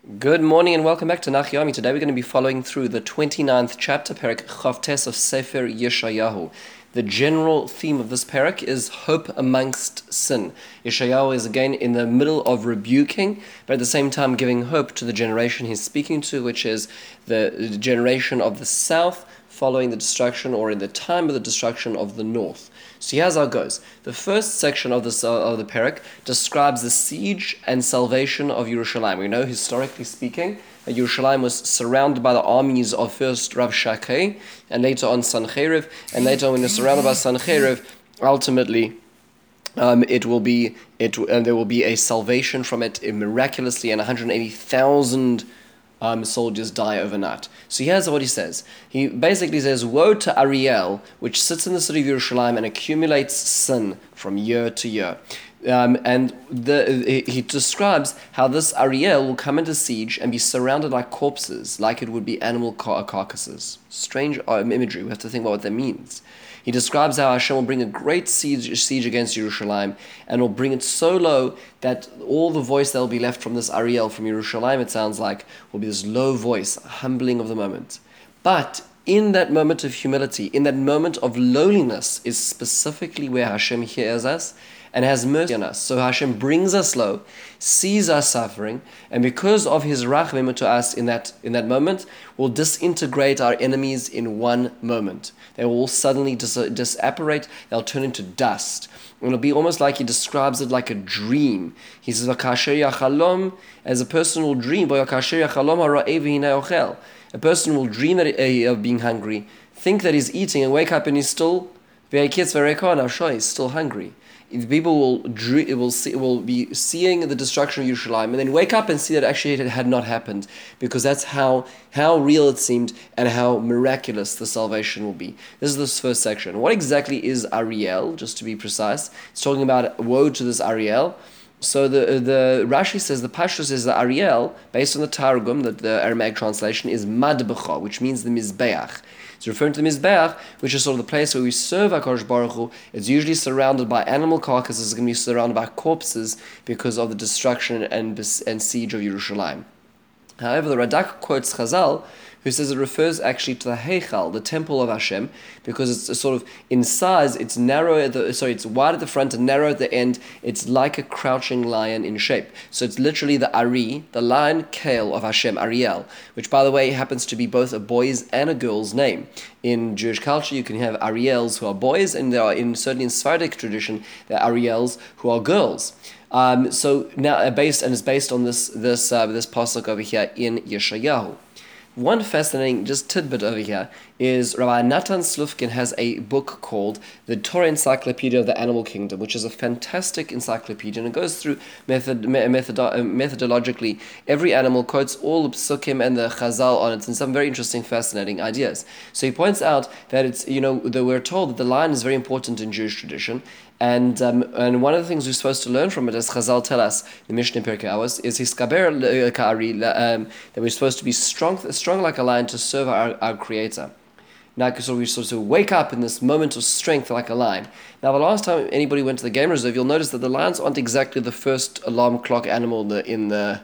Good morning and welcome back to Nachyomi. Today we're going to be following through the 29th chapter, Perek Chavtes of Sefer Yeshayahu. The general theme of this perek is hope amongst sin. Yeshayahu is again in the middle of rebuking, but at the same time giving hope to the generation he's speaking to, which is the generation of the south following the destruction, or in the time of the destruction of the north. So here's how it goes. The first section of the perek describes the siege and salvation of Yerushalayim. We know, historically speaking, that Yerushalayim was surrounded by the armies of first Rav Shakeh, and later on Sancheriv, and later on when they're surrounded by Sancheriv, ultimately there will be a salvation from it miraculously, and 180,000 soldiers die overnight. So here's what he says. He basically says, woe to Ariel, which sits in the city of Yerushalayim and accumulates sin from year to year. He describes how this Ariel will come into siege and be surrounded like corpses, like it would be animal carcasses. Strange imagery. We have to think about what that means. He describes how Hashem will bring a great siege against Yerushalayim, and will bring it so low that all the voice that will be left from this Ariel, from Yerushalayim, it sounds like, will be this low voice, humbling of the moment. But in that moment of humility, in that moment of lowliness, is specifically where Hashem hears us and has mercy on us. So Hashem brings us low, sees us suffering, and because of His rachmim to us in that moment, will disintegrate our enemies in one moment. They will all suddenly disapparate, they'll turn into dust. And it'll be almost like he describes it like a dream. He says, as a person will dream, a person will dream of being hungry, think that he's eating, and wake up and he's still hungry. People will be seeing the destruction of Yerushalayim and then wake up and see that actually it had not happened, because that's how real it seemed and how miraculous the salvation will be. This is this first section. What exactly is Ariel, just to be precise? It's talking about woe to this Ariel. So the Rashi says, the Pashtus is the Ariel, based on the Targum, the Aramaic translation, is Madbecha, which means the Mizbeach. It's referring to the Mizbeach, which is sort of the place where we serve HaKadosh Baruch Hu. It's usually surrounded by animal carcasses. It's going to be surrounded by corpses because of the destruction and siege of Yerushalayim. However, the Radak quotes Chazal, who says it refers actually to the Heichal, the temple of Hashem, because it's sort of, in size, it's narrow it's wide at the front and narrow at the end. It's like a crouching lion in shape. So it's literally the Ari, the lion kale of Hashem, Ariel, which, by the way, happens to be both a boy's and a girl's name. In Jewish culture, you can have Ariels who are boys, and there are, certainly in Sephardic tradition, there are Ariels who are girls. So now, it's based on this pasuk over here in Yeshayahu. One fascinating just tidbit over here is Rabbi Natan Slufkin has a book called The Torah Encyclopedia of the Animal Kingdom, which is a fantastic encyclopedia, and it goes through methodologically every animal, quotes all the psukim and the chazal on it, and some very interesting, fascinating ideas. So he points out that that we're told that the lion is very important in Jewish tradition, and one of the things we're supposed to learn from it, as Chazal tell us, the Mishnah in Pirkei Avos, is hiskaber ka'ari, that we're supposed to be strong like a lion to serve our Creator. Now, so we sort of wake up in this moment of strength like a lion. Now, the last time anybody went to the game reserve, you'll notice that the lions aren't exactly the first alarm clock animal in the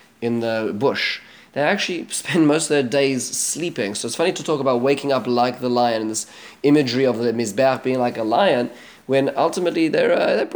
bush. They actually spend most of their days sleeping. So it's funny to talk about waking up like the lion, and this imagery of the Mizbeach being like a lion, when ultimately they do a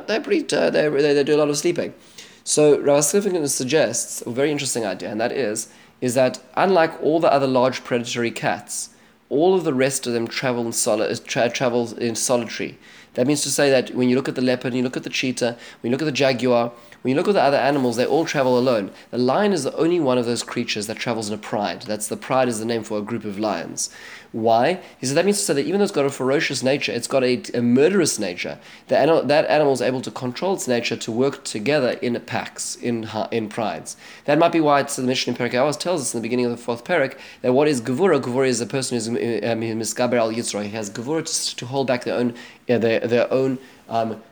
lot of sleeping. So Rav Slifkin suggests a very interesting idea, and that is that unlike all the other large predatory cats, all of the rest of them travel in solitary. That means to say that when you look at the leopard, you look at the cheetah, when you look at the jaguar, when you look at the other animals, they all travel alone. The lion is the only one of those creatures that travels in a pride. The pride is the name for a group of lions. Why? He said that means to say that even though it's got a ferocious nature, it's got a murderous nature. That animal is able to control its nature to work together in packs, in prides. That might be why the Mishnah in Perkei Avos tells us in the beginning of the fourth perek that what is gevura? Gevura is a person who is miskaber al yitzro. He has gevura to hold back their own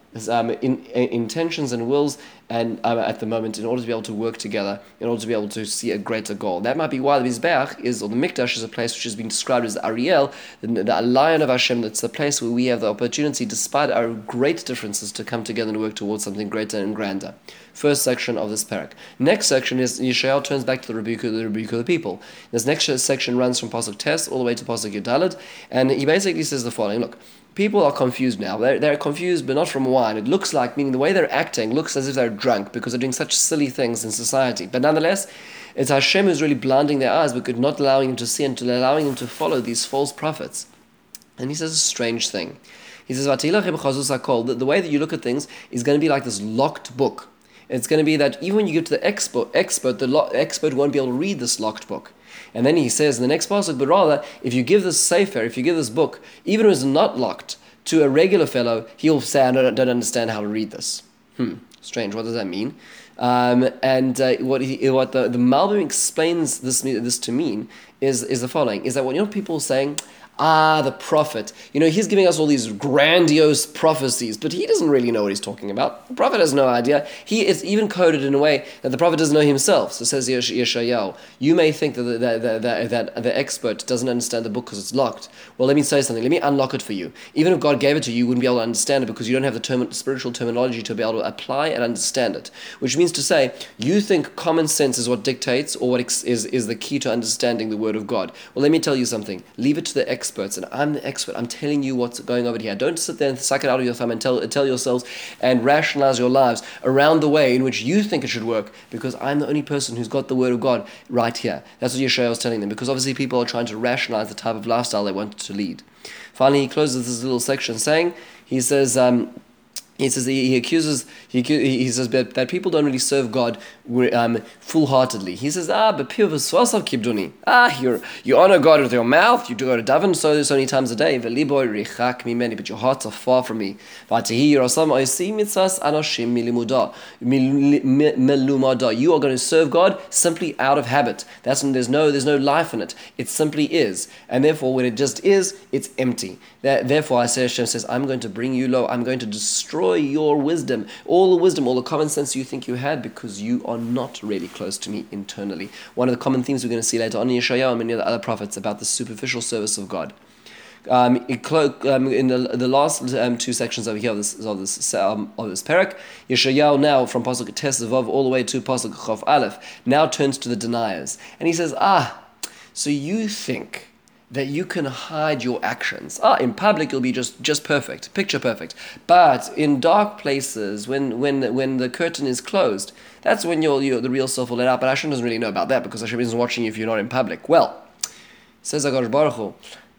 intentions and wills and at the moment in order to be able to work together, in order to be able to see a greater goal. That might be why the Mizbeach is, or the Mikdash is a place which has been described as Ariel, the lion of Hashem. That's the place where we have the opportunity, despite our great differences, to come together and work towards something greater and grander. First section of this parak. Next section is Yeshayahu turns back to the rebuke of the people. This next section runs from Pasuk Tes all the way to Pasuk Yudalad, and he basically says the following: look, people are confused now. They're confused, but not from wine. It looks like, meaning the way they're acting looks as if they're drunk because they're doing such silly things in society. But nonetheless, it's Hashem who's really blinding their eyes because not allowing them to see and allowing them to follow these false prophets. And he says a strange thing. He says, the way that you look at things is going to be like this locked book. It's going to be that even when you get to the expert, the expert won't be able to read this locked book. And then he says in the next passage, but rather, if you give this sefer, if you give this book, even if it's not locked, to a regular fellow, he'll say, I don't understand how to read this. Strange. What does that mean? What the Malbim explains this to mean is the following: is that when people saying, the prophet, he's giving us all these grandiose prophecies, but he doesn't really know what he's talking about. The prophet has no idea. It's even coded in a way that the prophet doesn't know himself. So says Yeshayahu, you may think that the expert doesn't understand the book because it's locked. Well, let me say something. Let me unlock it for you. Even if God gave it to you, you wouldn't be able to understand it because you don't have the spiritual terminology to be able to apply and understand it. Which means to say, you think common sense is what dictates or what is the key to understanding the word of God. Well, let me tell you something. Leave it to the experts, and I'm the expert. I'm telling you what's going over here. Don't sit there and suck it out of your thumb and tell yourselves and rationalize your lives around the way in which you think it should work, because I'm the only person who's got the word of God right here. That's what Yeshayahu was telling them, because obviously people are trying to rationalize the type of lifestyle they want to lead. Finally, he closes this little section saying, he says that people don't really serve God full-heartedly. He says, but you honor God with your mouth, you do go to daven so many times a day, but your hearts are far from me. You are going to serve God simply out of habit. That's when there's no life in it. It simply is. And therefore, when it just is, it's empty. Therefore, Hashem says, I'm going to bring you low. I'm going to destroy your wisdom, all the common sense you think you had, because you are not really close to me internally. One of the common themes we're going to see later on in Yeshayahu and many of the other prophets about the superficial service of God. In the last two sections over here of this parak, Yeshayahu now from Pasuk Tes Vav all the way to Pasuk Chof Aleph now turns to the deniers, and he says, so you think that you can hide your actions. In public you'll be just perfect, picture perfect. But in dark places, when the curtain is closed, that's when the real self will let out. But Hashem doesn't really know about that, because Hashem isn't watching you if you're not in public. Well, says HaKadosh Baruch Hu,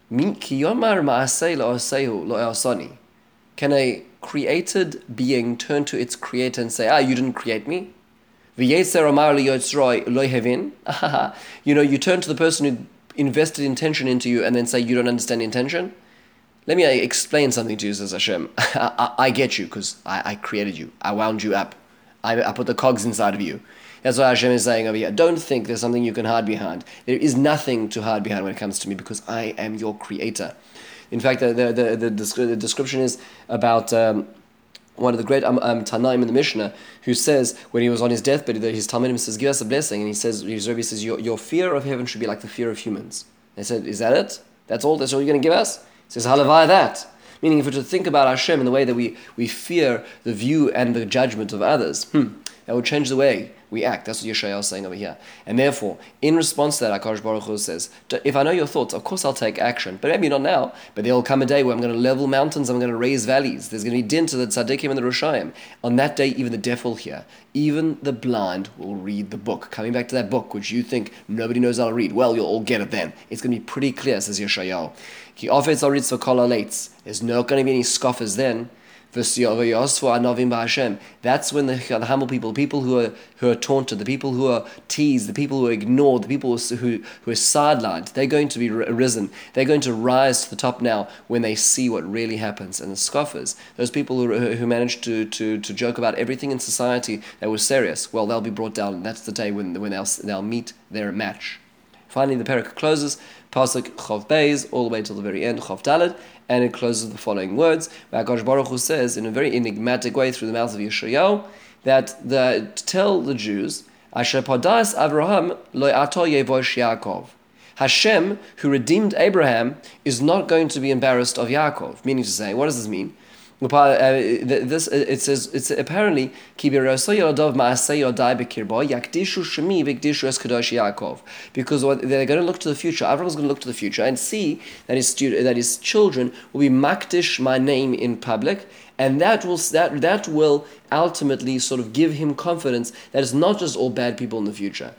can a created being turn to its creator and say, you didn't create me? You turn to the person who invested intention into you and then say you don't understand intention? Let me explain something to you, says Hashem. I get you because I created you. I wound you up. I put the cogs inside of you. That's what Hashem is saying over here. Don't think there's something you can hide behind. There is nothing to hide behind when it comes to me, because I am your creator. In fact, the description is about one of the great Tanaim in the Mishnah, who says when he was on his deathbed, his Talmudim says, give us a blessing, and he says, his Rebbe says, your fear of heaven should be like the fear of humans. They said, is that it? That's all you're going to give us? He says, halavai that. Meaning, if we're to think about Hashem in the way that we fear the view and the judgment of others, that would change the way we act. That's what Yeshayahu is saying over here. And therefore, in response to that, HaKadosh Baruch Hu says, if I know your thoughts, of course I'll take action. But maybe not now. But there will come a day where I'm going to level mountains, I'm going to raise valleys. There's going to be din to the tzaddikim and the Roshayim. On that day, even the deaf will hear. Even the blind will read the book. Coming back to that book, which you think nobody knows how to read. Well, you'll all get it then. It's going to be pretty clear, says Yeshayahu. There's not going to be any scoffers then. That's when the humble people who are taunted, the people who are teased, the people who are ignored, the people who are sidelined, they're going to be risen. They're going to rise to the top now when they see what really happens. And the scoffers, those people who manage to joke about everything in society that was serious, well, they'll be brought down. And that's the day when they'll meet their match. Finally, the parak closes, Pasuk Chav Beis, all the way till the very end, Chav Daled, and it closes with the following words, where HaKadosh Baruch Hu says, in a very enigmatic way through the mouth of Yeshayahu, that to tell the Jews, Asher Padas Avraham lo ato yevosh Yaakov. Hashem, who redeemed Abraham, is not going to be embarrassed of Yaakov. Meaning to say, what does this mean? It says it's apparently because what they're going to look to the future. Avraham is going to look to the future and see that his children will be makdish my name in public, and that will ultimately sort of give him confidence that it's not just all bad people in the future.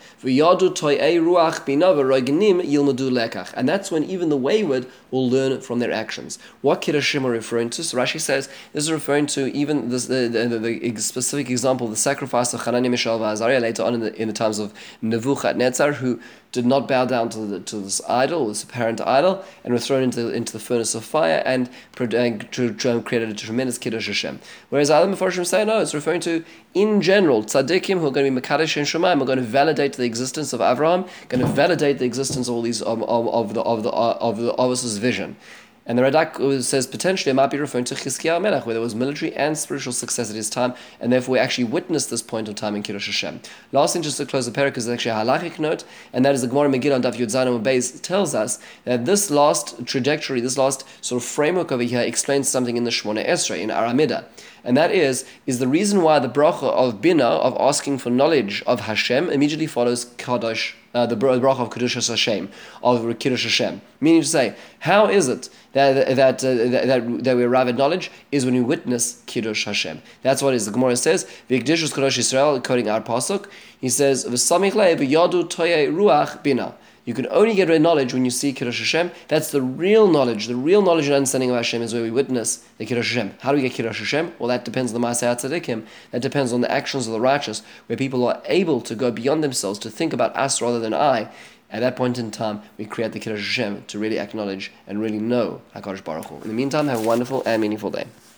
And that's when even the wayward will learn from their actions. What Kiddushim are referring to? So Rashi says this is referring to even this, the specific example, the sacrifice of Hananiah, Mishael, and Azariah later on in the times of Nebuchadnezzar, who did not bow down to this idol, this apparent idol, and were thrown into the furnace of fire and created a tremendous Kiddush Hashem. Whereas other Mefarshim say no, it's referring to in general tzaddikim who are going to be Mekadesh and Shemaim, are going to validate the existence of Avraham, going to validate the existence of all these of the Avos's vision. And the Radak says potentially it might be referring to Chizkiyahu Melech, where there was military and spiritual success at his time, and therefore we actually witnessed this point of time in Kiddush Hashem. Last thing, just to close the parak, is actually a halachic note, and that is the Gemara Megillah on Daf Yud Zayin Amud Beis tells us that this last trajectory, this last sort of framework over here explains something in the Shemona Esrei, in Aramida. And that is the reason why the bracha of Bina, of asking for knowledge of Hashem, immediately follows Kadosh, the bracha of Kiddush Hashem, of Kiddush Hashem. Meaning to say, how is it that we arrive at knowledge is when we witness Kiddush Hashem. That's what it is. The Gemara says, V'ikdishus Kadosh Yisrael, quoting our pasuk, he says, V'samich lei v'yadu toyei ruach bina. You can only get rid knowledge when you see Kiddush Hashem. That's the real knowledge. The real knowledge and understanding of Hashem is where we witness the Kiddush Hashem. How do we get Kiddush Hashem? Well, that depends on the Maaseh HaTzadikim. That depends on the actions of the righteous, where people are able to go beyond themselves, to think about us rather than I. At that point in time, we create the Kiddush Hashem to really acknowledge and really know HaKadosh Baruch Hu. In the meantime, have a wonderful and meaningful day.